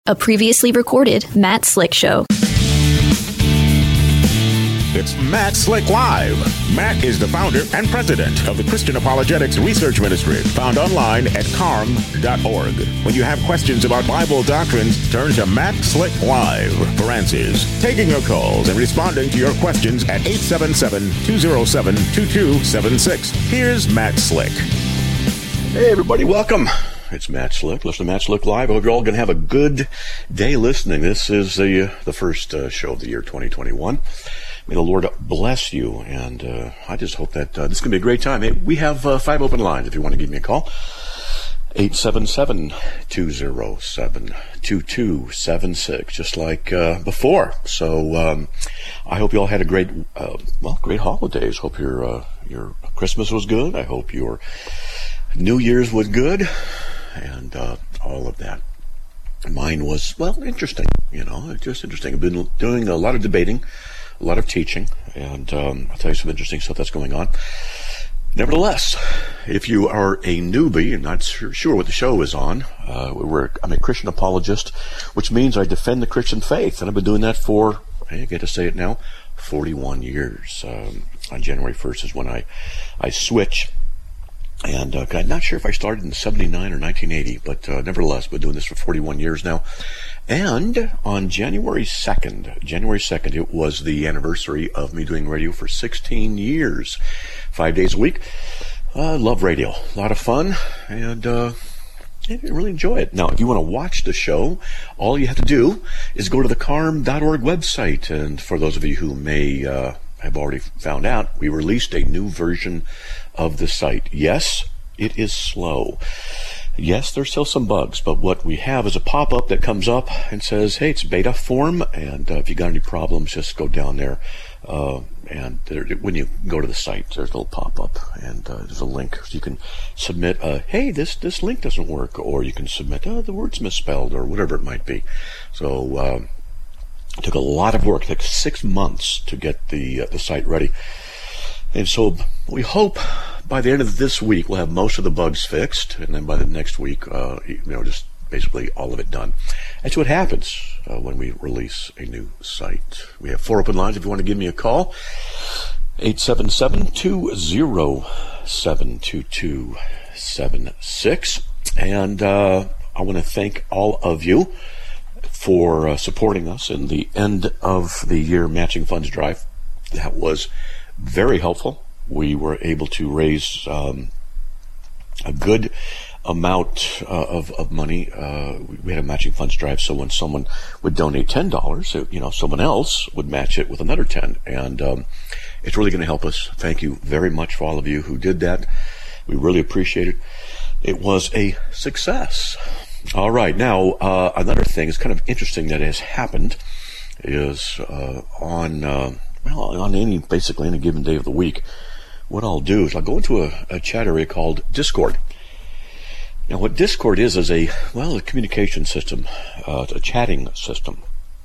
A previously recorded Matt Slick Show. It's Matt Slick Live. Matt is the founder and president of the Christian Apologetics Research Ministry, found online at carm.org. When you have questions about Bible doctrines, turn to Matt Slick Live for answers. Taking your calls and responding to your questions at 877-207-2276. Here's Matt Slick. Hey, everybody, welcome. It's Matt Slick. Listen to Matt Slick Live. I hope you're all going to have a good day listening. This is the first show of the year 2021. May the Lord bless you, and I just hope that this is going to be a great time. Hey, we have 5 open lines if you want to give me a call. 877-207-2276, just like before. So I hope you all had a great holidays. Hope your Christmas was good. I hope your New Year's was good, and all of that. Mine was, interesting. Just interesting. I've been doing a lot of debating, a lot of teaching, and I'll tell you some interesting stuff that's going on. Nevertheless, if you are a newbie and not sure what the show is on, I'm a Christian apologist, which means I defend the Christian faith, and I've been doing that for, I get to say it now, 41 years. On January 1st is when I switch. And I'm not sure if I started in 79 or 1980, but nevertheless, been doing this for 41 years now. And on January 2nd, it was the anniversary of me doing radio for 16 years, 5 days a week. I love radio, a lot of fun, and I really enjoy it. Now, if you want to watch the show, all you have to do is go to the carm.org website. And for those of you who may have already found out, we released a new version of the site. Yes, it is slow. Yes, there's still some bugs, but what we have is a pop-up that comes up and says, hey, it's beta form, and if you got any problems, just go down there. And when you go to the site, there's a little pop-up, and there's a link. So you can submit, hey, this link doesn't work, or you can submit, the word's misspelled, or whatever it might be. So it took a lot of work. It took 6 months to get the site ready. And so we hope by the end of this week we'll have most of the bugs fixed, and then by the next week, just basically all of it done. That's what happens when we release a new site. We have 4 open lines if you want to give me a call. 877-207-2276. And I want to thank all of you for supporting us in the end of the year matching funds drive. That was very helpful. We were able to raise a good amount of money. We had a matching funds drive, so when someone would donate $10, someone else would match it with another 10, and it's really going to help us. Thank you very much for all of you who did that. We really appreciate it. It was a success. All right, now another thing is kind of interesting that has happened is on any given day of the week, what I'll do is I'll go into a chat area called Discord. Now, what Discord is a communication system, a chatting system,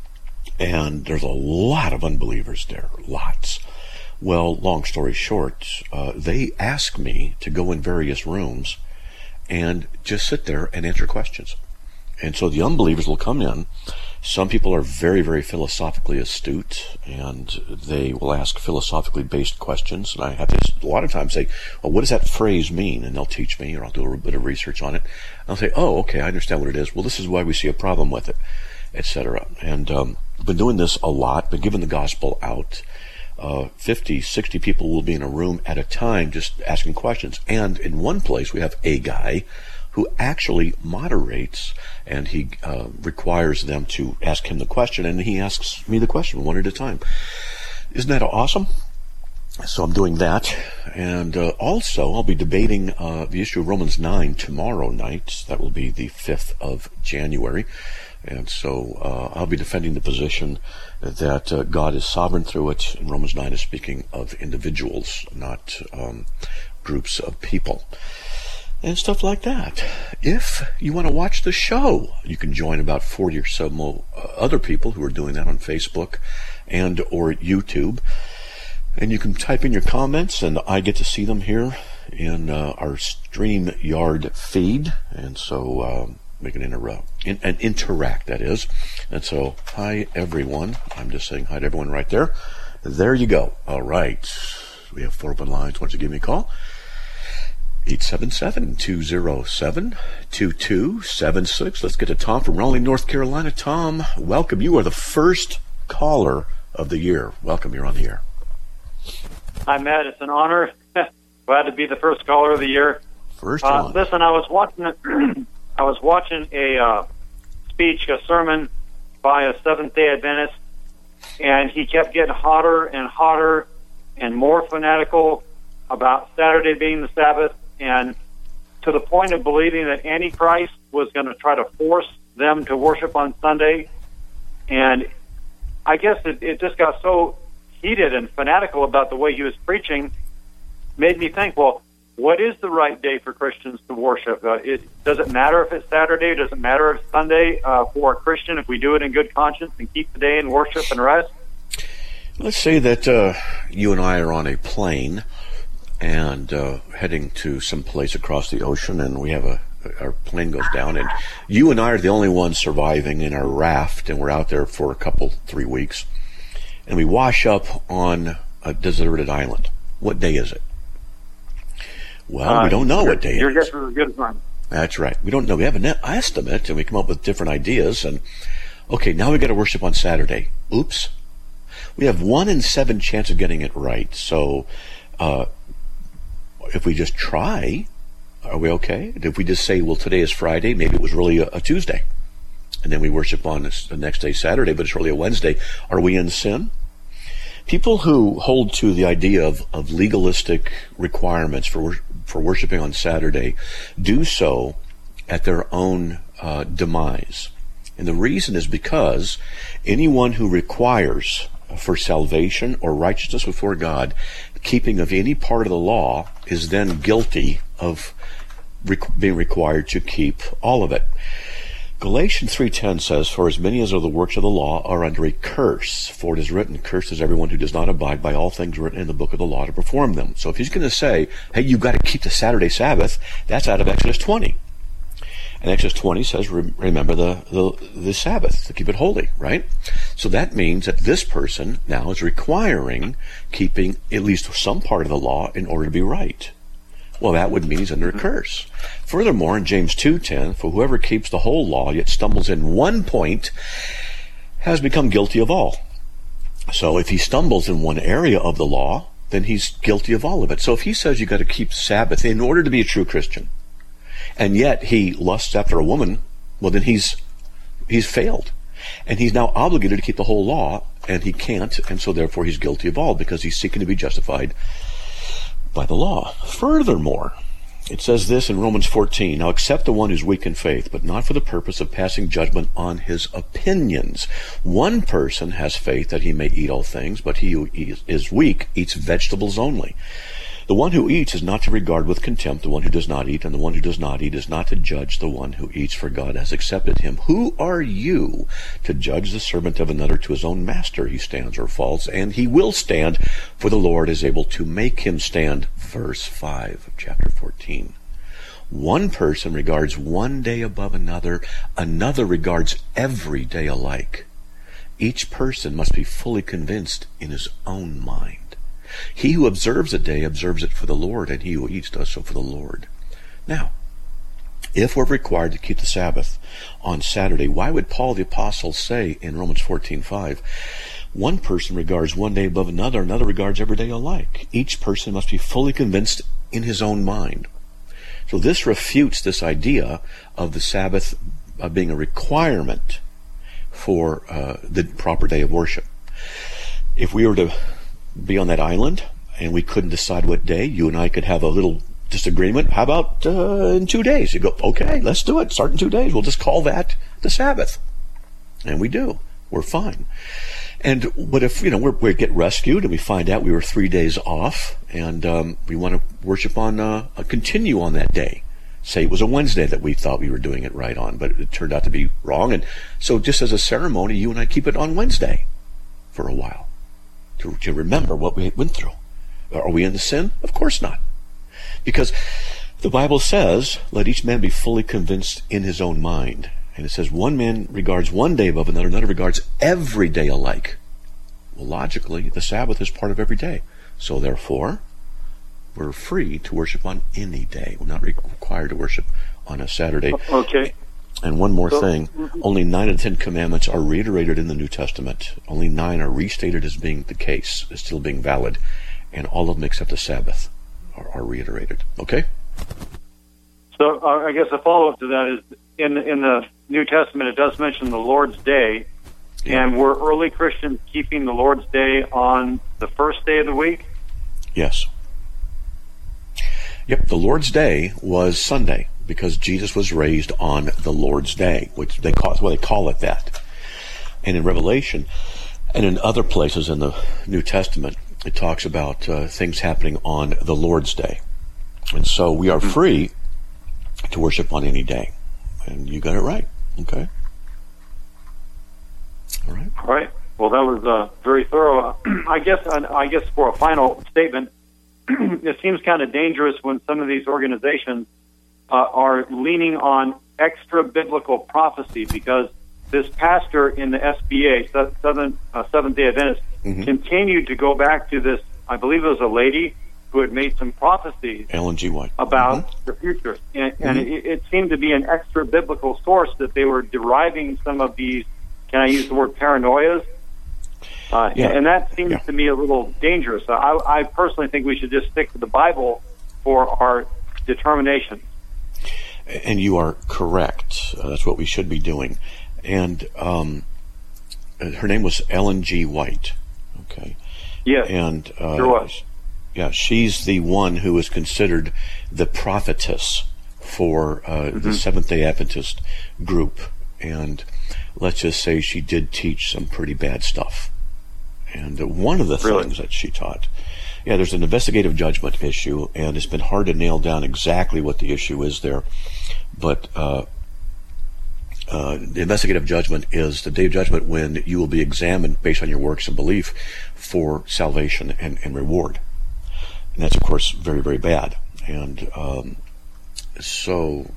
and there's a lot of unbelievers there, lots. Well, long story short, they ask me to go in various rooms and just sit there and answer questions. And so the unbelievers will come in. Some people are very, very philosophically astute, and they will ask philosophically based questions. And I have to a lot of times say, well, what does that phrase mean? And they'll teach me, or I'll do a little bit of research on it. And I'll say, oh, okay, I understand what it is. Well, this is why we see a problem with it, etc. And I've been doing this a lot, been giving the gospel out. 50, 60 people will be in a room at a time just asking questions. And in one place, we have a guy who actually moderates, and he requires them to ask him the question, and he asks me the question one at a time. Isn't that awesome? So I'm doing that, and also I'll be debating the issue of Romans 9 tomorrow night. That will be the 5th of January. And so I'll be defending the position that God is sovereign through it, and Romans 9 is speaking of individuals, not groups of people. And stuff like that. If you want to watch the show, you can join about 40 or so other people who are doing that on Facebook and or YouTube. And you can type in your comments, and I get to see them here in our StreamYard feed. And so We can interact, that is. And so, hi, everyone. I'm just saying hi to everyone right there. There you go. All right. We have 4 open lines. Why don't you give me a call? 877-207-2276. Let's get to Tom from Raleigh, North Carolina. Tom, welcome. You are the first caller of the year. Welcome. You're on the air. Hi, Matt. It's an honor. Glad to be the first caller of the year. First one. Listen, I was watching a speech, a sermon by a Seventh-day Adventist, and he kept getting hotter and hotter and more fanatical about Saturday being the Sabbath, and to the point of believing that Antichrist was going to try to force them to worship on Sunday. And I guess it just got so heated and fanatical about the way he was preaching, made me think, well, what is the right day for Christians to worship? Does it matter if it's Saturday? Does it matter if it's Sunday for a Christian if we do it in good conscience and keep the day in worship and rest? Let's say that you and I are on a plane and heading to some place across the ocean, and we have our plane goes down, and you and I are the only ones surviving in our raft, and we're out there for 3 weeks, and we wash up on a deserted island. What day is it? Well, we don't know what day it is. Your guess is as good as mine. That's right. We don't know. We have an estimate, and we come up with different ideas, and okay, now we got to worship on Saturday. Oops. We have 1 in 7 chance of getting it right, so if we just try, are we okay? If we just say, well, today is Friday, maybe it was really a Tuesday, and then we worship on the next day, Saturday, but it's really a Wednesday, are we in sin? People who hold to the idea of legalistic requirements for worshiping on Saturday do so at their own demise. And the reason is because anyone who requires for salvation or righteousness before God, keeping of any part of the law, is then guilty of being required to keep all of it. Galatians 3:10 says, "For as many as are the works of the law are under a curse, for it is written, cursed is everyone who does not abide by all things written in the book of the law to perform them." So if he's going to say, hey, you've got to keep the Saturday Sabbath, that's out of Exodus 20. And Exodus 20 says, remember the Sabbath, to keep it holy, right? So that means that this person now is requiring keeping at least some part of the law in order to be right. Well, that would mean he's under a curse. Furthermore, in James 2:10, for whoever keeps the whole law yet stumbles in one point has become guilty of all. So if he stumbles in one area of the law, then he's guilty of all of it. So if he says you've got to keep Sabbath in order to be a true Christian, and yet he lusts after a woman, well, then he's failed. And he's now obligated to keep the whole law, and he can't, and so therefore he's guilty of all, because he's seeking to be justified by the law. Furthermore, it says this in Romans 14, "Now accept the one who's weak in faith, but not for the purpose of passing judgment on his opinions. One person has faith that he may eat all things, but he who is weak eats vegetables only. The one who eats is not to regard with contempt the one who does not eat, and the one who does not eat is not to judge the one who eats, for God has accepted him. Who are you to judge the servant of another? To his own master he stands or falls, and he will stand, for the Lord is able to make him stand." Verse 5 of chapter 14. One person regards one day above another, another regards every day alike. Each person must be fully convinced in his own mind. He who observes a day observes it for the Lord, and he who eats does so for the Lord. Now, if we're required to keep the Sabbath on Saturday, why would Paul the Apostle say in Romans 14:5, one person regards one day above another, another regards every day alike? Each person must be fully convinced in his own mind. So this refutes this idea of the Sabbath being a requirement for the proper day of worship. If we were to be on that island and we couldn't decide what day, you and I could have a little disagreement. How about in 2 days? You go, okay, let's do it. Start in 2 days. We'll just call that the Sabbath. And we do. We're fine. But if, we get rescued and we find out we were 3 days off and we want to worship on, continue on that day. Say it was a Wednesday that we thought we were doing it right on, but it turned out to be wrong. And so just as a ceremony, you and I keep it on Wednesday for a while to remember what we went through. Are we in the sin? Of course not. Because The Bible says, let each man be fully convinced in his own mind. And it says, one man regards one day above another, another regards every day alike. Well, logically, the Sabbath is part of every day. So therefore, we're free to worship on any day. We're not required to worship on a Saturday. Okay. And one more thing, only 9 of the 10 commandments are reiterated in the New Testament. Only 9 are restated as being the case, as still being valid. And all of them except the Sabbath are reiterated. Okay? So I guess a follow-up to that is, in the New Testament, it does mention the Lord's Day. Yeah. And were early Christians keeping the Lord's Day on the first day of the week? Yes. Yep, the Lord's Day was Sunday because Jesus was raised on the Lord's Day, which they call it that. And in Revelation and in other places in the New Testament, it talks about things happening on the Lord's Day. And so we are free to worship on any day. And you got it right. Okay. All right. All right. Well, that was very thorough. I guess for a final statement, it seems kind of dangerous when some of these organizations are leaning on extra biblical prophecy, because this pastor in the SBA, Seventh-day Adventist, continued to go back to this. I believe it was a lady who had made some prophecies, Ellen G. White, about the future, and it seemed to be an extra biblical source that they were deriving some of these. Can I use the word paranoias? And that seems to me a little dangerous. I personally think we should just stick to the Bible for our determination. And you are correct. That's what we should be doing. And her name was Ellen G. White. Okay. Yes. And sure was. Yeah, she's the one who is considered the prophetess for the Seventh-day Adventist group. And let's just say she did teach some pretty bad stuff. And one of the things that she taught, there's an investigative judgment issue, and it's been hard to nail down exactly what the issue is there. But the investigative judgment is the day of judgment when you will be examined based on your works and belief for salvation and reward. And that's, of course, very, very bad. And so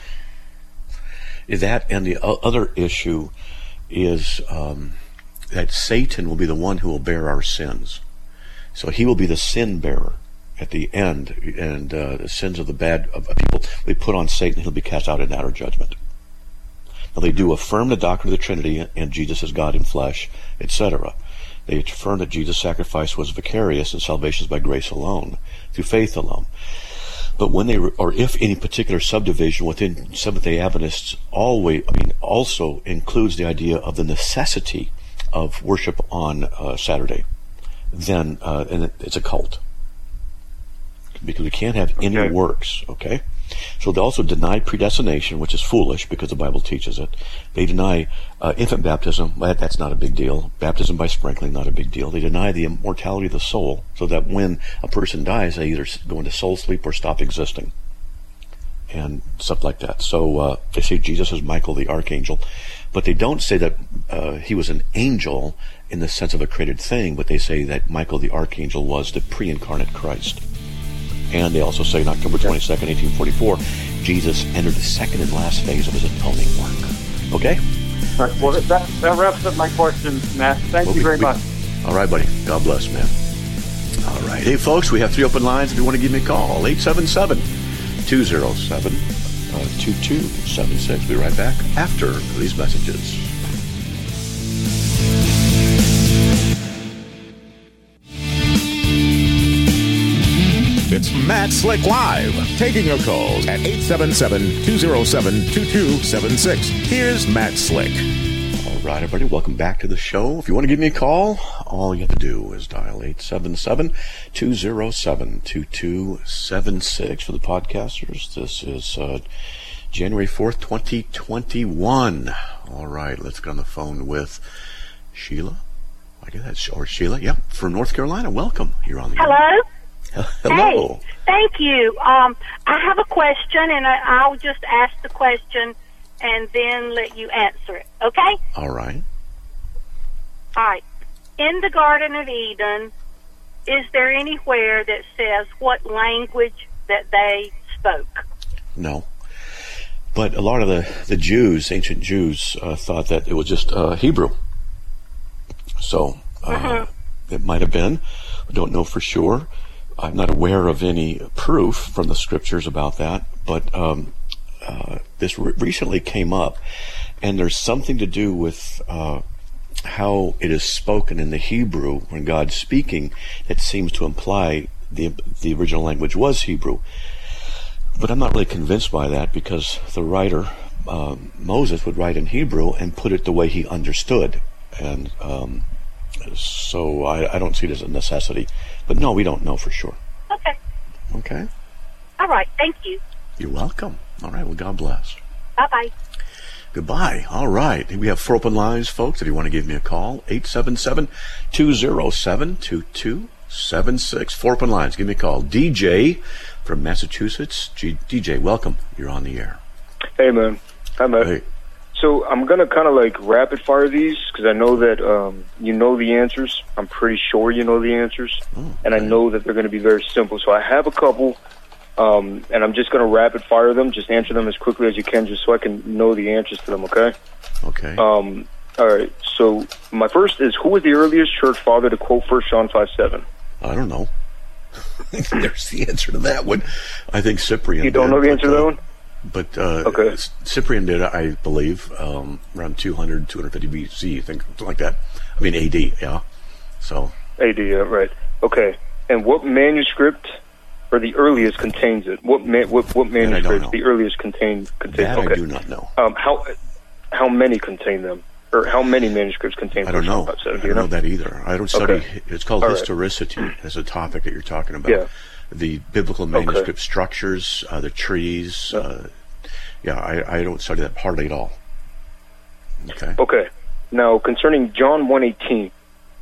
that, and the other issue is that Satan will be the one who will bear our sins. So he will be the sin bearer at the end, and the sins of the bad of people we put on Satan. He'll be cast out in outer judgment. Now they do affirm the doctrine of the Trinity and Jesus is God in flesh, etc. They affirm that Jesus' sacrifice was vicarious and salvation is by grace alone, through faith alone. But when if any particular subdivision within Seventh-day Adventists also includes the idea of the necessity of worship on Saturday, then and it's a cult, because we can't have any works. Okay, so they also deny predestination, which is foolish because the Bible teaches it. They deny infant baptism. That's not a big deal. Baptism by sprinkling, not a big deal. They deny the immortality of the soul, so that when a person dies, they either go into soul sleep or stop existing, and stuff like that. So they say Jesus is Michael the archangel, but they don't say that he was an angel in the sense of a created thing, but they say that Michael the archangel was the pre-incarnate Christ. And they also say on October 22nd, 1844, Jesus entered the second and last phase of his atoning work. Okay? All right. Well, that wraps up my questions, Matt. Thank you very much. All right, buddy. God bless, man. All right. Hey, folks, we have 3 open lines if you want to give me a call. 877-207-2276. We'll be right back after these messages. It's Matt Slick Live, taking your calls at 877-207-2276. Here's Matt Slick. All right, everybody, welcome back to the show. If you want to give me a call, all you have to do is dial 877-207-2276 for the podcasters. This is January 4th, 2021. All right, let's get on the phone with Sheila. I guess that's, or Sheila, from North Carolina. Welcome. You're on the Hello. Air. Hello. Hey, thank you. I have a question, and I'll just ask the question and then let you answer it, okay? All right. All right. In the Garden of Eden, is there anywhere that says what language that they spoke. No. But a lot of the Jews, ancient Jews, thought that it was just Hebrew. So it might have been. I don't know for sure. I'm not aware of any proof from the scriptures about that. But this recently came up, and there's something to do with how it is spoken in the Hebrew when God's speaking. It seems to imply the original language was Hebrew. But I'm not really convinced by that, because the writer, Moses, would write in Hebrew and put it the way he understood. And so I don't see it as a necessity. But no, we don't know for sure. Okay. Okay? All right. Thank you. You're welcome. All right. Well, God bless. Bye-bye. Goodbye. All right. We have 4 open lines, folks. If you want to give me a call, 877-207-2276. 4 open lines. Give me a call. DJ from Massachusetts. DJ, welcome. You're on the air. Hey, man. Hi, Matt. Hey. So I'm going to kind of like rapid fire these, because I know that you know the answers. I'm pretty sure you know the answers. And I know that they're going to be very simple. So I have a couple, and I'm just going to rapid fire them. Just answer them as quickly as you can, just so I can know the answers to them, okay? Okay. All right. So my first is, who was the earliest church father to quote 1 John 5:7? I don't know. There's the answer to that one. I think Cyprian. You don't know the answer to that one? But okay. Cyprian did, I believe, around 200, 250 BC, I think, something like that. I mean, AD, yeah. So AD, yeah, right. Okay. And what manuscript, or the earliest, contains it? What manuscript the earliest contains? That okay. I do not know. How many contain them? Or how many manuscripts contain? I don't know. I don't know that either. I don't study. Okay. It's called All historicity as a topic that you're talking about. Yeah. The biblical manuscript structures, the trees. I don't study that hardly at all. Okay. Okay. Now, concerning John 1:18,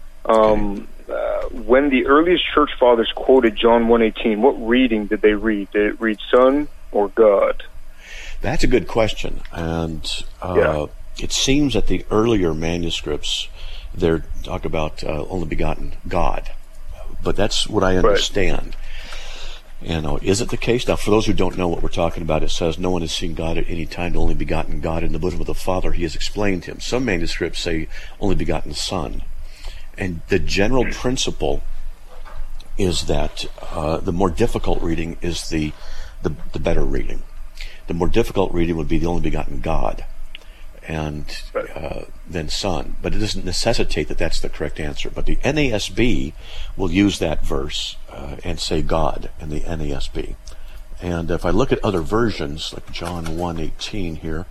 when the earliest church fathers quoted John 1:18, what reading did they read? Did it read Son or God? That's a good question. And it seems that the earlier manuscripts, they talk about only begotten God. But that's what I understand. And is it the case? Now, for those who don't know what we're talking about, it says, no one has seen God at any time, the only begotten God in the bosom of the Father, he has explained him. Some manuscripts say only begotten Son. And the general principle is that the more difficult reading is the better reading. The more difficult reading would be the only begotten God, and then Son. But it doesn't necessitate that that's the correct answer. But the NASB will use that verse and say God in the NASB. And if I look at other versions, like John 1:18 here,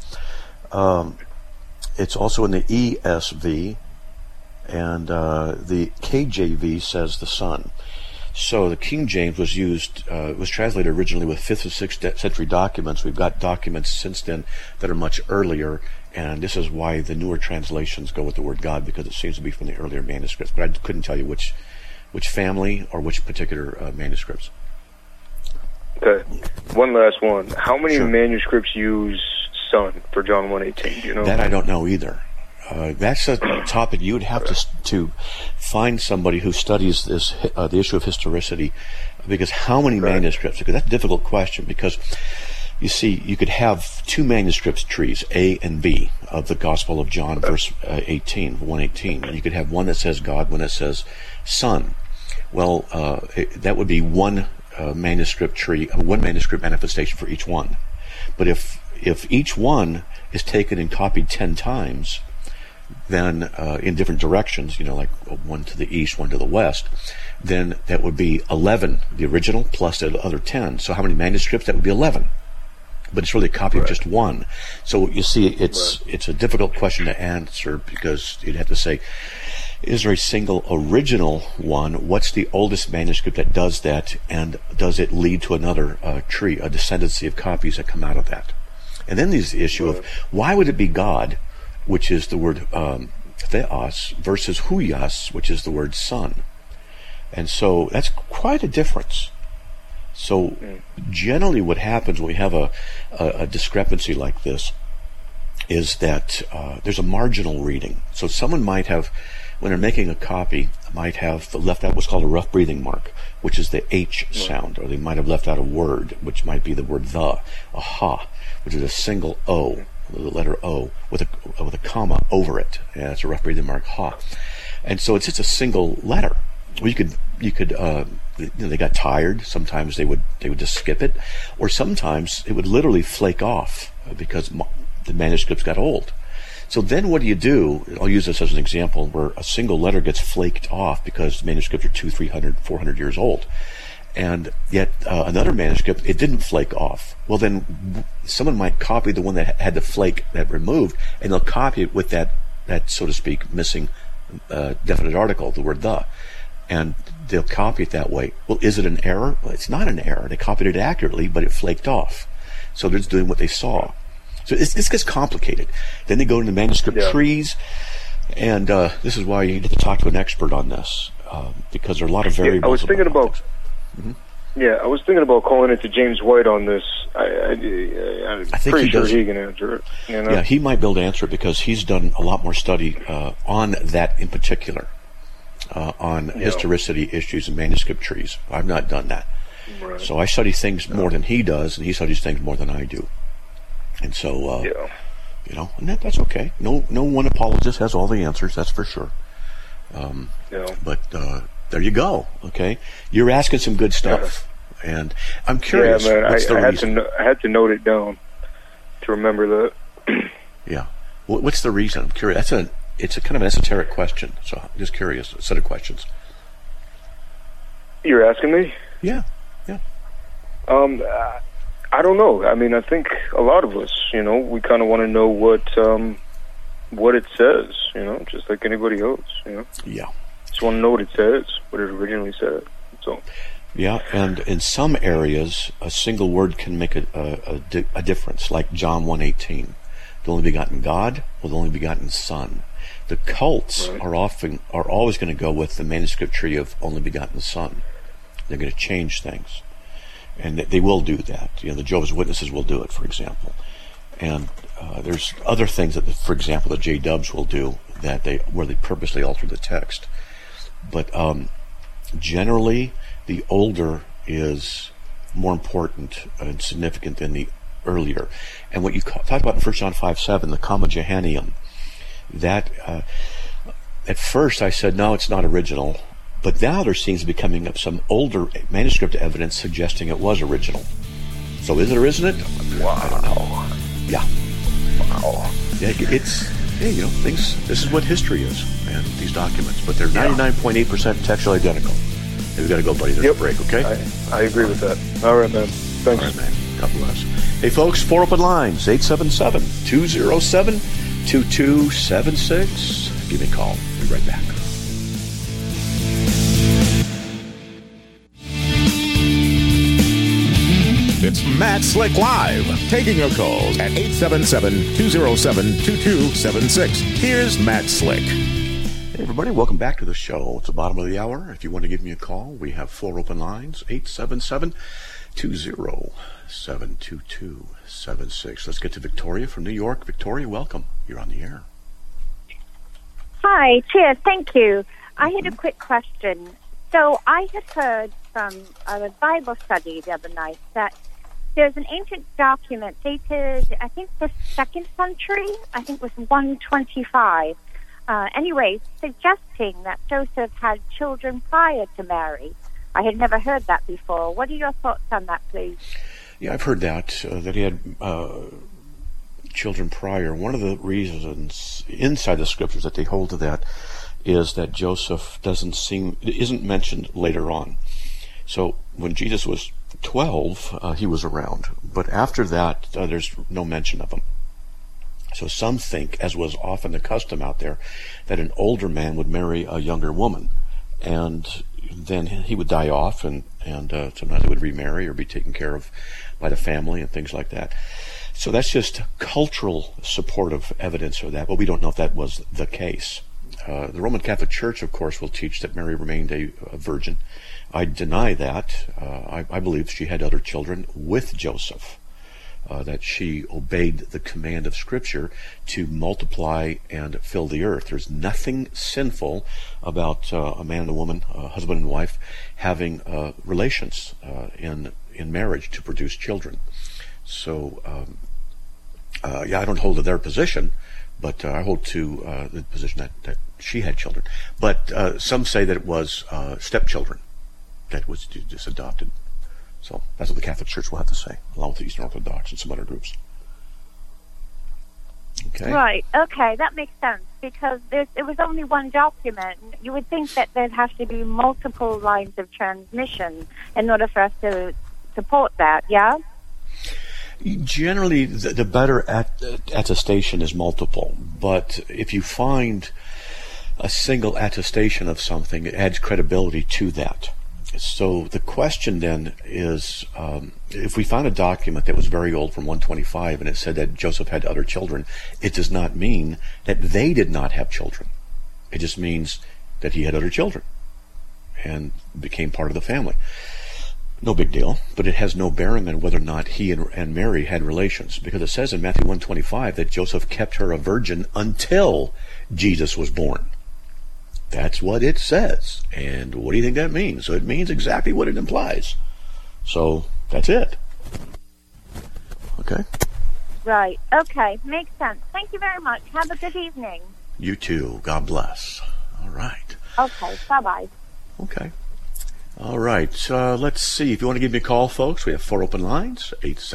it's also in the ESV, and the KJV says the Son. So the King James was translated originally with 5th and 6th century documents. We've got documents since then that are much earlier, and this is why the newer translations go with the word God, because it seems to be from the earlier manuscripts. But I couldn't tell you which family or which particular manuscripts. Okay. One last one. How many manuscripts use Son for John 1:18? Do you know? That I don't know either. That's a topic you would have to find somebody who studies this, the issue of historicity, because how many manuscripts? Because that's a difficult question, because you see, you could have 2 manuscripts trees, A and B, of the Gospel of John, verse 1:18, and you could have one that says God, one that says Son. Well, that would be one manuscript tree, one manuscript manifestation for each one. But if each one is taken and copied 10 times, then in different directions, like one to the east, one to the west, then that would be 11, the original, plus the other 10. So how many manuscripts? That would be 11. But it's really a copy of just one. So you see, it's a difficult question to answer, because you'd have to say, is there a single original one? What's the oldest manuscript that does that? And does it lead to another tree, a descendancy of copies that come out of that? And then there's the issue of, why would it be God, which is the word theos, versus huios, which is the word Son? And so that's quite a difference. So generally what happens when we have a discrepancy like this, is that there's a marginal reading. So someone might have, when they're making a copy, might have left out what's called a rough breathing mark, which is the H sound, or they might have left out a word, which might be the word the, a ha, which is a single O, the letter O, with a comma over it. Yeah, it's a rough breathing mark, ha. And so it's just a single letter. Well, you could they got tired. Sometimes they would just skip it, or sometimes it would literally flake off because the manuscripts got old. So then what do? I'll use this as an example where a single letter gets flaked off because manuscripts are 200, 300, 400 years old. And yet another manuscript, it didn't flake off. Well, then someone might copy the one that had the flake that removed, and they'll copy it with that so to speak, missing definite article, the word the. And they'll copy it that way. Well, is it an error? Well, it's not an error. They copied it accurately, but it flaked off. So they're just doing what they saw. So this gets complicated. Then they go into manuscript trees, and this is why you need to talk to an expert on this, because there are a lot of variables. I was thinking about. Yeah, I was thinking about calling it to James White on this. I'm think pretty sure he can answer it. You know? Yeah, he might be able to answer it because he's done a lot more study on that in particular, on historicity issues and manuscript trees. I've not done that. Right. So I study things more than he does, and he studies things more than I do. And so, you know, and that's okay. No one apologist has all the answers, that's for sure. But there you go. Okay, you're asking some good stuff, and I'm curious. Yeah, man, what's the reason? I had to note it down to remember that. Yeah, what's the reason? I'm curious. It's a kind of an esoteric question. So I'm just curious. A set of questions. You're asking me? Yeah. I don't know. I mean, I think a lot of us, you know, we kind of want to know what it says, you know, just like anybody else, you know. Yeah. Just want to know what it says, what it originally said. So. Yeah, and in some areas, a single word can make a difference, like John 1:18, the only begotten God or the only begotten Son. The cults are always going to go with the manuscript tree of only begotten Son. They're going to change things. And they will do that. You know, the Jehovah's Witnesses will do it, for example. And there's other things that, for example, the J-Dubs will do where they purposely alter the text. But generally, the older is more important and significant than the earlier. And what you talk about in 1 John 5:7, the comma Johannium, that at first I said, no, it's not original. But now there seems to be coming up some older manuscript evidence suggesting it was original. So is it or isn't it? Wow. I don't know. Yeah. Wow. Yeah, you know, things, this is what history is, man, these documents. But they're 99.8% textually identical. Hey, we got to go, buddy. There's a break, okay? I agree with that. All right, man. Thanks. All right, man. God bless. Hey, folks, 4 open lines, 877-207-2276. Give me a call. We'll be right back. It's Matt Slick Live, taking your calls at 877-207-2276. Here's Matt Slick. Hey, everybody, welcome back to the show. It's the bottom of the hour. If you want to give me a call, we have 4 open lines, 877-207-2276. Let's get to Victoria from New York. Victoria, welcome. You're on the air. Hi, cheers, thank you. I had a quick question. So I had heard from a Bible study the other night that there's an ancient document dated, I think, the 2nd century. I think it was 125. Anyway, suggesting that Joseph had children prior to Mary. I had never heard that before. What are your thoughts on that, please? Yeah, I've heard that he had children prior. One of the reasons inside the scriptures that they hold to that is that Joseph isn't mentioned later on. So when Jesus was 12, he was around. But after that, there's no mention of him. So some think, as was often the custom out there, that an older man would marry a younger woman. And then he would die off, and sometimes he would remarry or be taken care of by the family and things like that. So that's just cultural supportive evidence of that, but we don't know if that was the case. The Roman Catholic Church, of course, will teach that Mary remained a virgin. I deny that. I believe she had other children with Joseph. that she obeyed the command of Scripture to multiply and fill the earth. There's nothing sinful about a man and a woman, husband and wife, having relations in marriage to produce children. So, I don't hold to their position, but I hold to the position that she had children. But some say that it was stepchildren that was just adopted. So that's what the Catholic Church will have to say, along with the Eastern Orthodox and some other groups. Okay. Right. Okay, that makes sense, because it was only one document. You would think that there'd have to be multiple lines of transmission in order for us to support that, yeah? Generally, the better attestation is multiple, but if you find a single attestation of something, it adds credibility to that. So the question then is, if we found a document that was very old from 125 and it said that Joseph had other children, it does not mean that they did not have children. It just means that he had other children and became part of the family. No big deal, but it has no bearing on whether or not he and Mary had relations, because it says in Matthew 1:25 that Joseph kept her a virgin until Jesus was born. That's what it says. And what do you think that means? So it means exactly what it implies. So that's it. Okay? Right. Okay. Makes sense. Thank you very much. Have a good evening. You too. God bless. All right. Okay. Bye-bye. Okay. All right. Let's see. If you want to give me a call, folks, we have 4 open lines,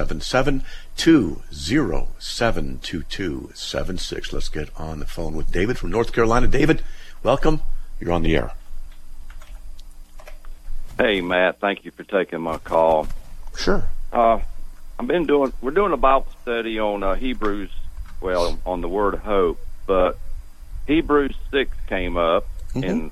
877-207-2276. Let's get on the phone with David from North Carolina. David, welcome. You're on the air. Hey, Matt. Thank you for taking my call. Sure. We're doing a Bible study on Hebrews, on the word hope, but Hebrews 6 came up, and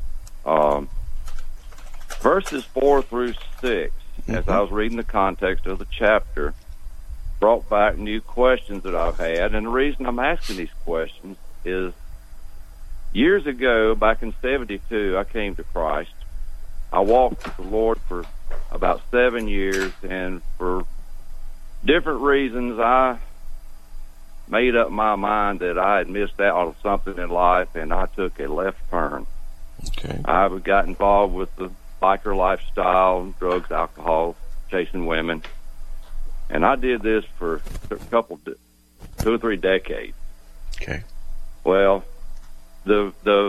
verses 4 through 6, as I was reading the context of the chapter, brought back new questions that I've had. And the reason I'm asking these questions is, years ago, back in 72, I came to Christ. I walked with the Lord for about 7 years, and for different reasons, I made up my mind that I had missed out on something in life, and I took a left turn. Okay. I got involved with the biker lifestyle, drugs, alcohol, chasing women, and I did this for a couple, 2 or 3 decades. Okay. Well, the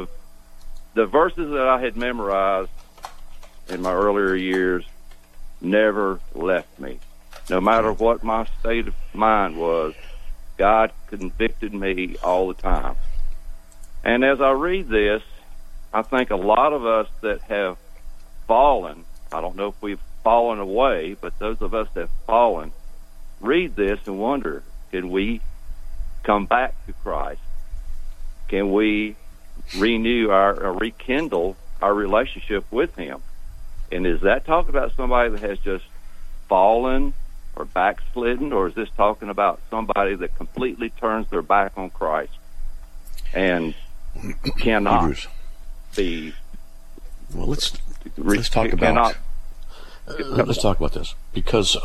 verses that I had memorized in my earlier years never left me. No matter what my state of mind was, God convicted me all the time. And as I read this, I think a lot of us that have fallen, I don't know if we've fallen away, but those of us that have fallen read this and wonder, can we come back to Christ? Can we rekindle our relationship with Him? And is that talking about somebody that has just fallen or backslidden, or is this talking about somebody that completely turns their back on Christ and cannot be? Well, let's talk about this, because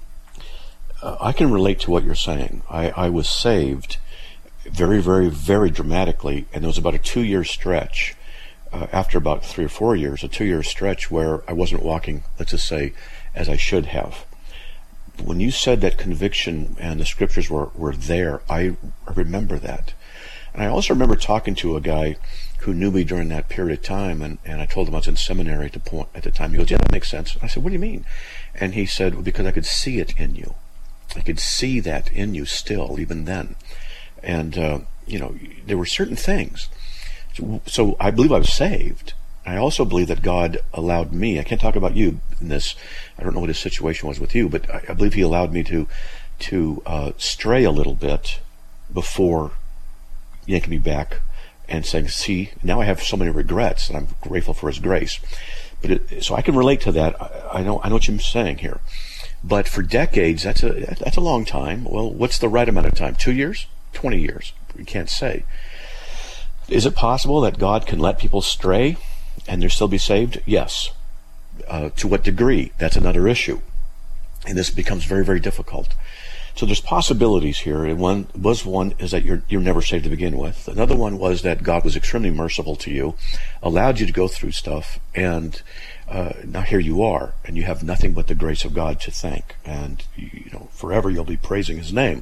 I can relate to what you're saying. I was saved very, very, very dramatically, and there was about a 2-year stretch after about 3 or 4 years, a 2-year stretch where I wasn't walking, let's just say, as I should have. When you said that conviction and the scriptures were there, I remember that. And I also remember talking to a guy who knew me during that period of time, and I told him I was in seminary at the time. He goes, yeah, that makes sense. I said, what do you mean? And he said, well, because I could see it in you. I could see that in you still, even then. And, there were certain things. So I believe I was saved. I also believe that God allowed me, I can't talk about you in this, I don't know what his situation was with you, but I believe he allowed me to stray a little bit before yanking me back and saying, see, now I have so many regrets, and I'm grateful for his grace. So I can relate to that. I know what you're saying here. But for decades, that's a long time. Well, what's the right amount of time? 2 years? 20 years? We can't say. Is it possible that God can let people stray and they'll still be saved? Yes. To what degree? That's another issue. And this becomes very, very difficult. So there's possibilities here, and one is that you're never saved to begin with. Another one was that God was extremely merciful to you, allowed you to go through stuff, and now here you are, and you have nothing but the grace of God to thank, and forever you'll be praising His name.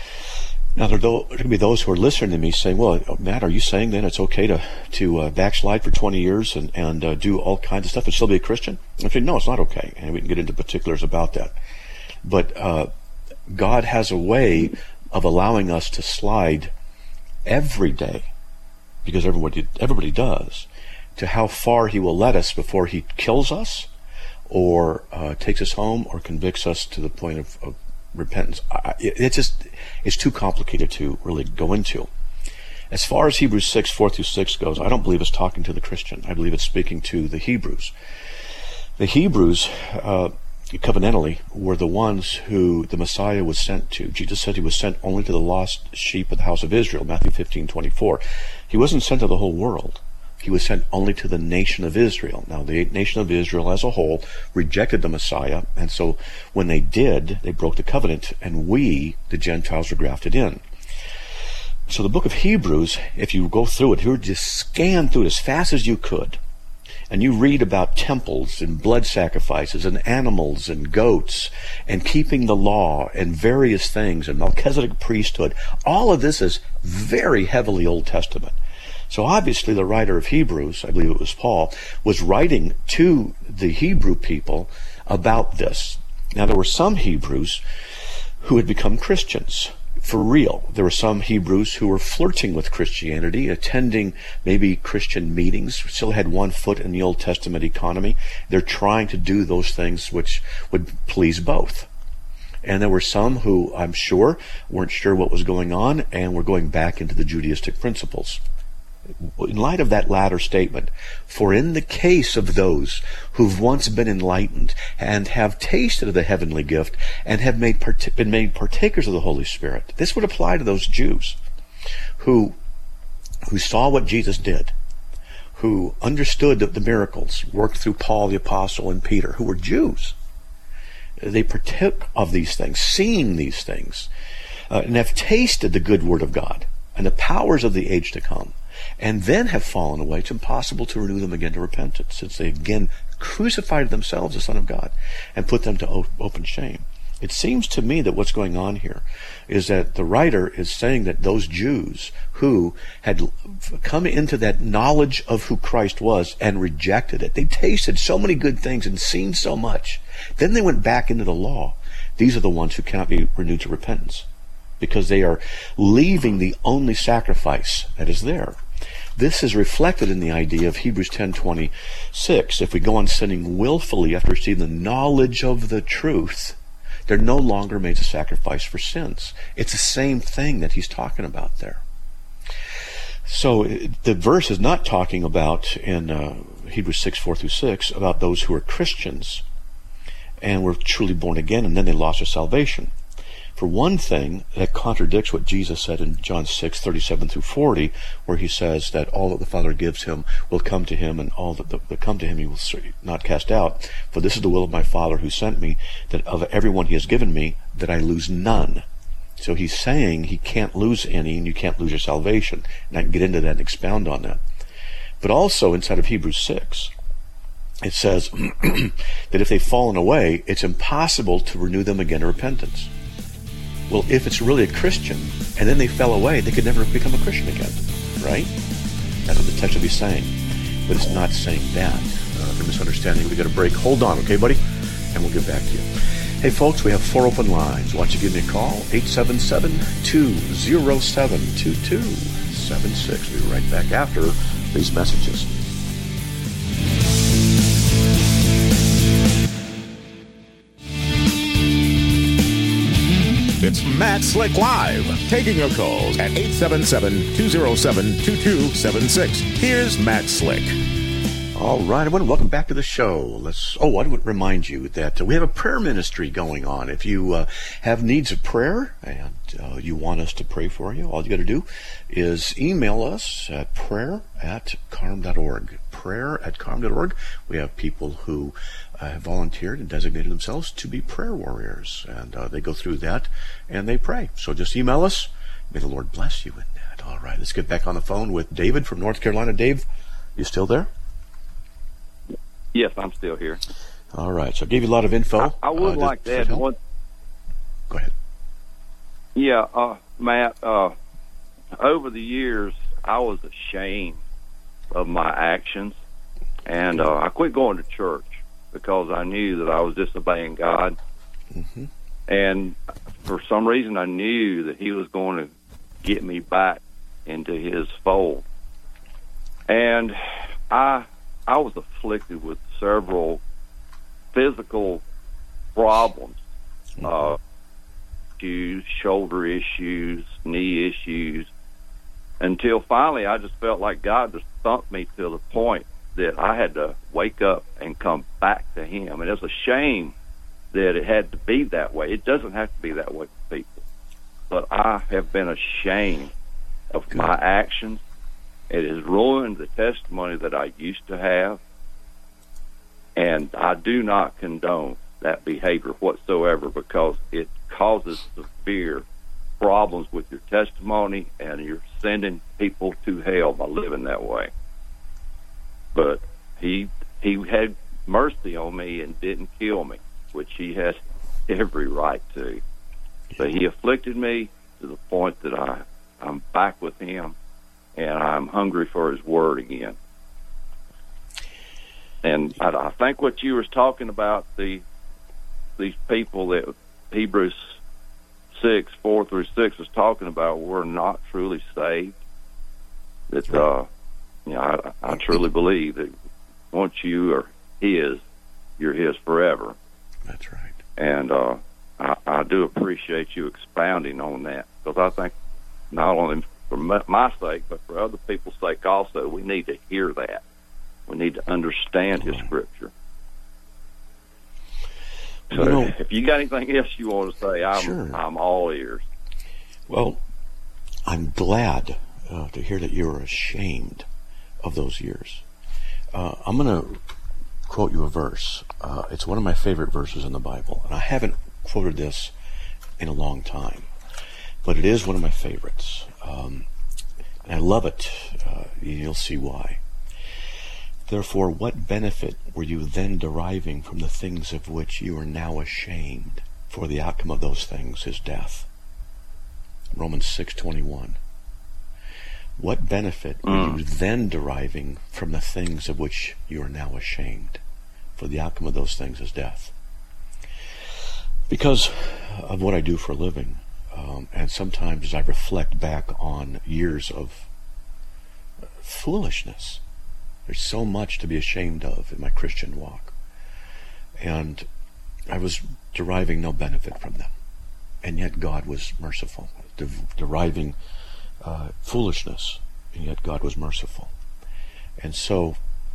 Now there are going to be those who are listening to me saying, "Well, Matt, are you saying then it's okay to backslide for 20 years and do all kinds of stuff and still be a Christian?" I say, no, it's not okay, and we can get into particulars about that. But God has a way of allowing us to slide every day, because everybody does, to how far He will let us before He kills us or takes us home or convicts us to the point of repentance. It's too complicated to really go into. As far as Hebrews 6, 4-6 goes, I don't believe it's talking to the Christian. I believe it's speaking to the Hebrews. The Hebrews, covenantally, were the ones who the Messiah was sent to. Jesus said He was sent only to the lost sheep of the house of Israel, Matthew 15:24. He wasn't sent to the whole world. He was sent only to the nation of Israel. Now, the nation of Israel as a whole rejected the Messiah, and so when they did, they broke the covenant, and we, the Gentiles, were grafted in. So the book of Hebrews, if you go through it, if you just scan through it as fast as you could, and you read about temples and blood sacrifices and animals and goats and keeping the law and various things and Melchizedek priesthood, all of this is very heavily Old Testament. So obviously the writer of Hebrews, I believe it was Paul, was writing to the Hebrew people about this. Now there were some Hebrews who had become Christians for real. There were some Hebrews who were flirting with Christianity, attending maybe Christian meetings, still had one foot in the Old Testament economy. They're trying to do those things which would please both. And there were some who, I'm sure, weren't sure what was going on and were going back into the Judaistic principles. In light of that latter statement, for in the case of those who've once been enlightened and have tasted of the heavenly gift and have been made partakers of the Holy Spirit, this would apply to those Jews who saw what Jesus did, who understood the miracles worked through Paul the Apostle and Peter, who were Jews. They partook of these things, seeing these things, and have tasted the good word of God and the powers of the age to come, and then have fallen away. It's impossible to renew them again to repentance, since they again crucified themselves, the Son of God, and put them to open shame. It seems to me that what's going on here is that the writer is saying that those Jews who had come into that knowledge of who Christ was and rejected it, they tasted so many good things and seen so much, then they went back into the law. These are the ones who cannot be renewed to repentance, because they are leaving the only sacrifice that is there. This is reflected in the idea of Hebrews 10:26. If we go on sinning willfully after receiving the knowledge of the truth, they're no longer made a sacrifice for sins. It's the same thing that he's talking about there. So the verse is not talking about, in Hebrews 6, 4-6, about those who are Christians and were truly born again and then they lost their salvation. For one thing, that contradicts what Jesus said in John 6, 37-40, where he says that all that the Father gives him will come to him, and all that come to him he will not cast out. For this is the will of my Father who sent me, that of everyone he has given me, that I lose none. So he's saying he can't lose any, and you can't lose your salvation. And I can get into that and expound on that. But also inside of Hebrews 6, it says that if they've fallen away, it's impossible to renew them again to repentance. Well, if it's really a Christian, and then they fell away, they could never become a Christian again, right? That's what the text will be saying. But it's not saying that. For misunderstanding, we got a break. Hold on, okay, buddy? And we'll get back to you. Hey, folks, we have 4 open lines. Why don't you give me a call? 877-207-2276. We'll be right back after these messages. It's Matt Slick Live, taking your calls at 877-207-2276. Here's Matt Slick. All right, everyone, welcome back to the show. I would remind you that we have a prayer ministry going on. If you have needs of prayer and you want us to pray for you, all you got to do is email us at prayer@carm.org. Prayer@carm.org. We have people who have volunteered and designated themselves to be prayer warriors, and they go through that and they pray. So just email us. May the Lord bless you in that. All right, let's get back on the phone with David from North Carolina. Dave, you still there? Yes, I'm still here. All right, so I gave you a lot of info. I would like to add one. Go ahead. Yeah, Matt, over the years, I was ashamed of my actions, and I quit going to church because I knew that I was disobeying God. Mm-hmm. And for some reason, I knew that He was going to get me back into His fold. And I was afflicted with several physical problems, issues, shoulder issues, knee issues, until finally I just felt like God just thumped me to the point that I had to wake up and come back to Him. And it's a shame that it had to be that way. It doesn't have to be that way for people. But I have been ashamed of my actions. It has ruined the testimony that I used to have. And I do not condone that behavior whatsoever, because it causes severe problems with your testimony, and you're sending people to hell by living that way. But he had mercy on me and didn't kill me, which He has every right to. But He afflicted me to the point that I'm back with Him, and I'm hungry for His word again. And I think what you were talking about, these people that Hebrews 6:4-6 was talking about, were not truly saved. That I truly believe that once you are His, you're His forever. That's right. And I do appreciate you expounding on that, because I think not only for my sake, but for other people's sake also, we need to hear that. We need to understand His Scripture. So if you got anything else you want to say, I'm all ears. Well, I'm glad to hear that you're ashamed of those years. I'm going to quote you a verse. It's one of my favorite verses in the Bible, and I haven't quoted this in a long time, but it is one of my favorites. And I love it. You'll see why. Therefore, what benefit were you then deriving from the things of which you are now ashamed? For the outcome of those things is death. Romans 6:21. What benefit were you then deriving from the things of which you are now ashamed? For the outcome of those things is death. Because of what I do for a living, and sometimes as I reflect back on years of foolishness, there's so much to be ashamed of in my Christian walk. And I was deriving no benefit from them. And yet God was merciful. Deriving foolishness, and yet God was merciful. And so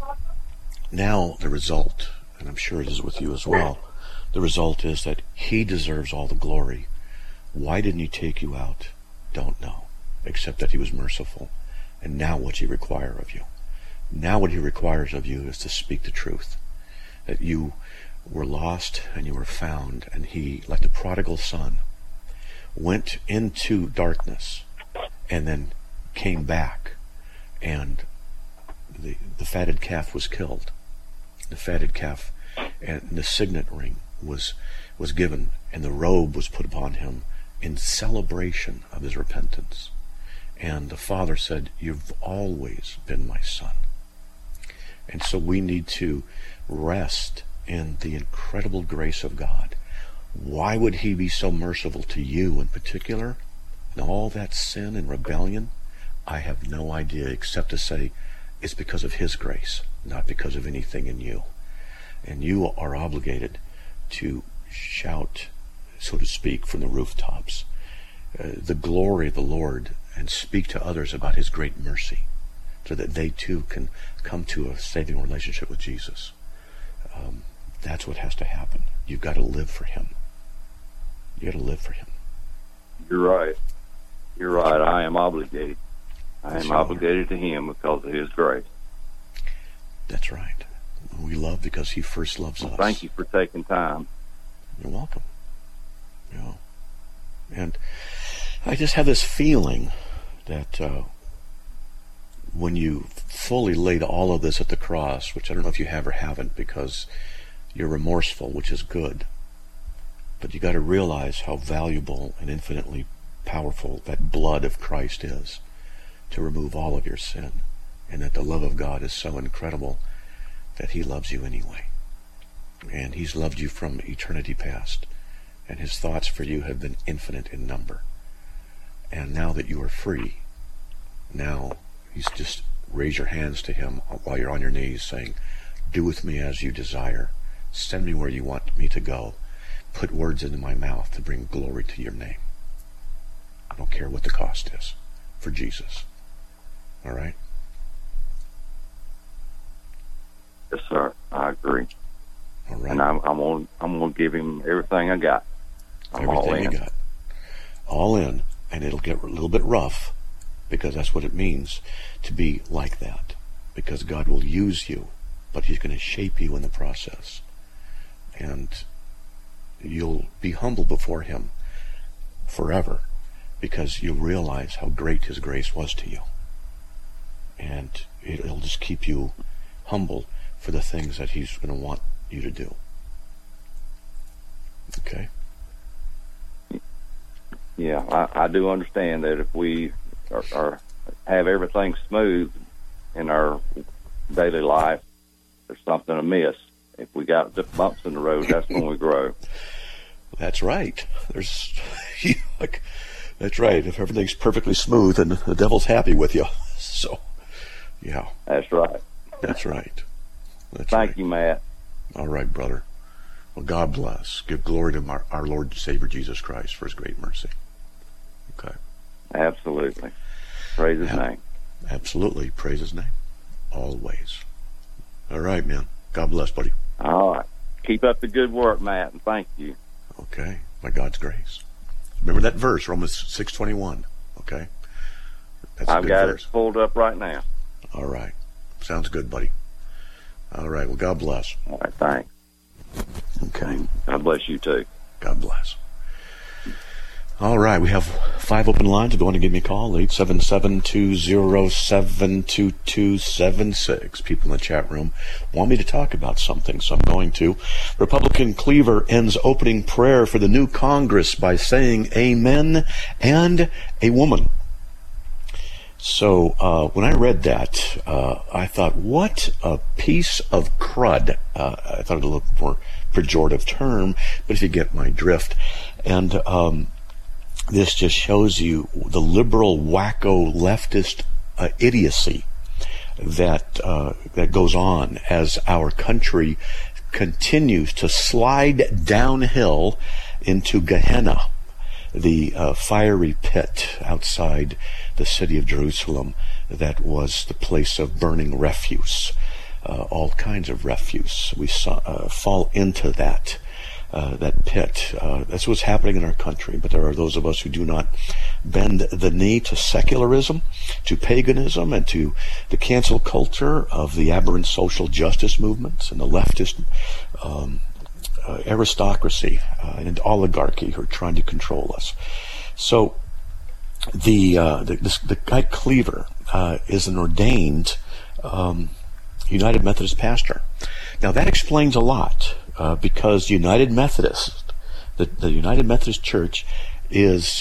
now the result, and I'm sure it is with you as well, the result is that He deserves all the glory. Why didn't He take you out? Don't know. Except that He was merciful. And now what's He require of you? Now what He requires of you is to speak the truth. That you were lost and you were found, and He, like the prodigal son, went into darkness and then came back, and the fatted calf was killed. The fatted calf, and the signet ring was given, and the robe was put upon Him in celebration of His repentance. And the Father said, "You've always been my son." And so we need to rest in the incredible grace of God. Why would He be so merciful to you in particular? And all that sin and rebellion, I have no idea, except to say it's because of His grace, not because of anything in you. And you are obligated to shout, so to speak, from the rooftops, the glory of the Lord, and speak to others about His great mercy. so that they too can come to a saving relationship with Jesus. That's what has to happen. You've got to live for him. You got to live for him. You're right. You're right. I am obligated. I Yes, am you are. obligated to him because of his grace. That's right. We love because he first loves us. Thank you for taking time. You're welcome. Yeah. And I just have this feeling that when you fully laid all of this at the cross, which I don't know if you have or haven't because you're remorseful, which is good, but you got to realize how valuable and infinitely powerful that blood of Christ is to remove all of your sin, and that the love of God is so incredible that he loves you anyway. And he's loved you from eternity past, and his thoughts for you have been infinite in number. And now that you are free, now he's just raise your hands to him while you're on your knees saying, do with me as you desire. Send me where you want me to go. Put words into my mouth to bring glory to your name. I don't care what the cost is for Jesus. All right? Yes, sir. I agree. All right. And I'm gonna give him everything I got. I'm all Everything in. you got. All in. And it'll get a little bit rough, because that's what it means to be like that. Because God will use you, but he's going to shape you in the process. And you'll be humble before him forever, because you'll realize how great his grace was to you. And it'll just keep you humble for the things that he's going to want you to do. Okay? Yeah, I do understand that if we are have everything smooth in our daily life, there's something amiss. If we got the bumps in the road, that's when we grow. That's right. That's right. If everything's perfectly smooth, and the devil's happy with you. So, yeah. That's right. That's right. Thank you, Matt. All right, brother. Well, God bless. Give glory to our Lord and Savior Jesus Christ for his great mercy. Okay. Absolutely. Praise his name. Absolutely. Praise his name. Always. All right, man. God bless, buddy. All right. Keep up the good work, Matt, and thank you. Okay. By God's grace. Remember that verse, Romans 6:21. Okay? That's a I've good got verse. it pulled up right now. All right. Sounds good, buddy. All right. Well, God bless. All right, thanks. Okay. God bless you, too. God bless. All right, we have 5 open lines. If you want to give me a call, 877-207-2276. People in the chat room want me to talk about something, so I'm going to. Republican Cleaver ends opening prayer for the new Congress by saying amen and a woman. So when I read that, I thought, what a piece of crud. I thought it a little more pejorative term, but if you get my drift. And this just shows you the liberal, wacko, leftist idiocy that goes on as our country continues to slide downhill into Gehenna, the fiery pit outside the city of Jerusalem that was the place of burning refuse, all kinds of refuse. We fall into that pit. That's what's happening in our country, but there are those of us who do not bend the knee to secularism, to paganism, and to the cancel culture of the aberrant social justice movements and the leftist aristocracy and oligarchy who are trying to control us. So the guy Cleaver is an ordained United Methodist pastor. Now that explains a lot because United Methodist, the United Methodist Church is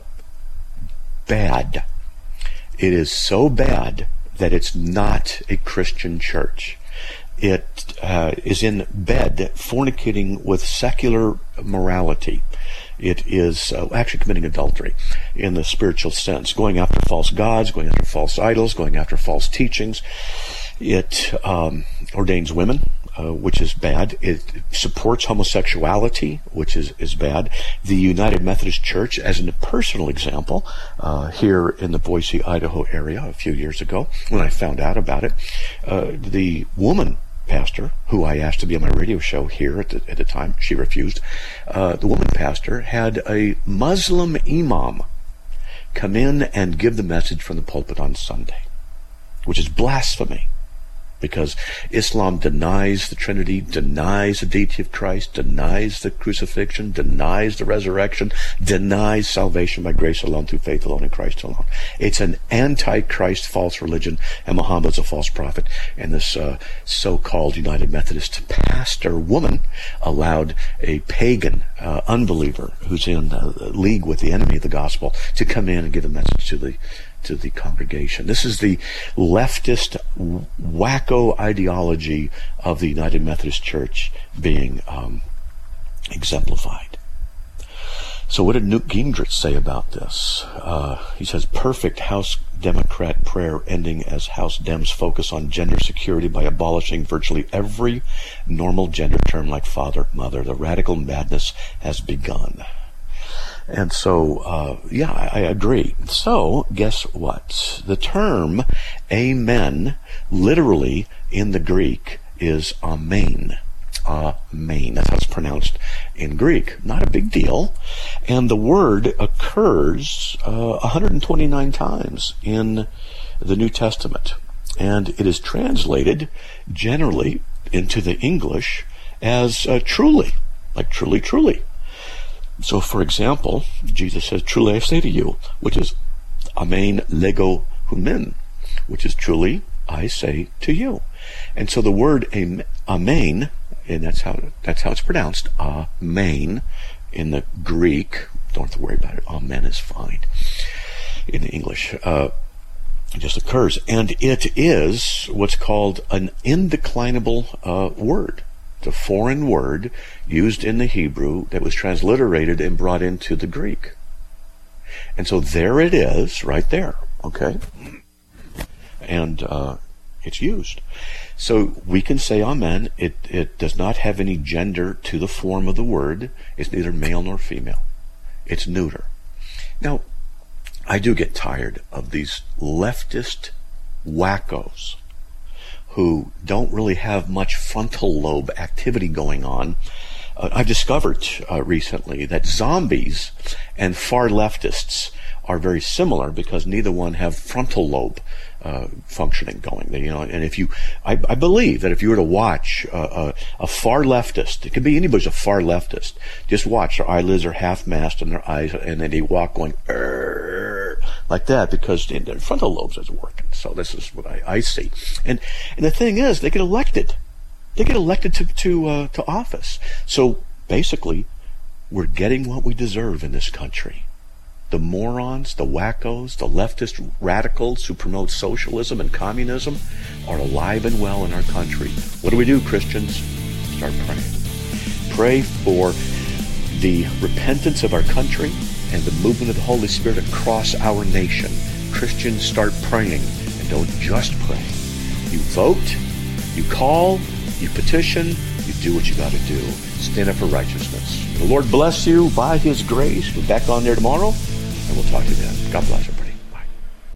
bad. It is so bad that it's not a Christian church. It is in bed fornicating with secular morality. It is actually committing adultery in the spiritual sense, going after false gods, going after false idols, going after false teachings. It ordains women which is bad. It supports homosexuality, which is bad. The United Methodist Church, as a personal example, here in the Boise, Idaho area a few years ago, when I found out about it, the woman pastor, who I asked to be on my radio show here at the time, she refused. The woman pastor had a Muslim imam come in and give the message from the pulpit on Sunday, which is blasphemy, because Islam denies the Trinity, denies the deity of Christ, denies the crucifixion, denies the resurrection, denies salvation by grace alone, through faith alone, in Christ alone. It's an anti-Christ false religion, and Muhammad's a false prophet. And this so-called United Methodist pastor woman allowed a pagan unbeliever who's in league with the enemy of the gospel to come in and give a message to the congregation. This is the leftist wacko ideology of the United Methodist Church being exemplified. So what did Newt Gingrich say about this? He says, perfect House Democrat prayer ending as House Dems focus on gender security by abolishing virtually every normal gender term like father, mother. The radical madness has begun. And so, I agree. So, guess what? The term amen, literally in the Greek, is amen. Amen. That's how it's pronounced in Greek. Not a big deal. And the word occurs 129 times in the New Testament. And it is translated generally into the English as truly, like truly, truly. So, for example, Jesus says, truly I say to you, which is amen lego humen, which is truly I say to you. And so the word amen, and that's how it's pronounced, amen, in the Greek, don't have to worry about it, amen is fine. In the English, it just occurs. And it is what's called an indeclinable word. It's a foreign word used in the Hebrew that was transliterated and brought into the Greek. And so there it is, right there, okay? And it's used. So we can say amen. It does not have any gender to the form of the word. It's neither male nor female. It's neuter. Now, I do get tired of these leftist wackos who don't really have much frontal lobe activity going on. I've discovered recently that zombies and far leftists are very similar because neither one have frontal lobe functioning going. And if you, I believe that if you were to watch a far leftist, it could be anybody's a far leftist, just watch, their eyelids are half-masked on their eyes, and then they walk going, like that, because their frontal lobes isn't working. So this is what I see. And the thing is, they get elected. They get elected to office. So basically, we're getting what we deserve in this country. The morons, the wackos, the leftist radicals who promote socialism and communism are alive and well in our country. What do, Christians? Start praying. Pray for the repentance of our country and the movement of the Holy Spirit across our nation. Christians, start praying, and don't just pray. You vote, you call, you petition, you do what you got to do. Stand up for righteousness. The Lord bless you by His grace. We're back on there tomorrow, and we'll talk to you then. God bless you.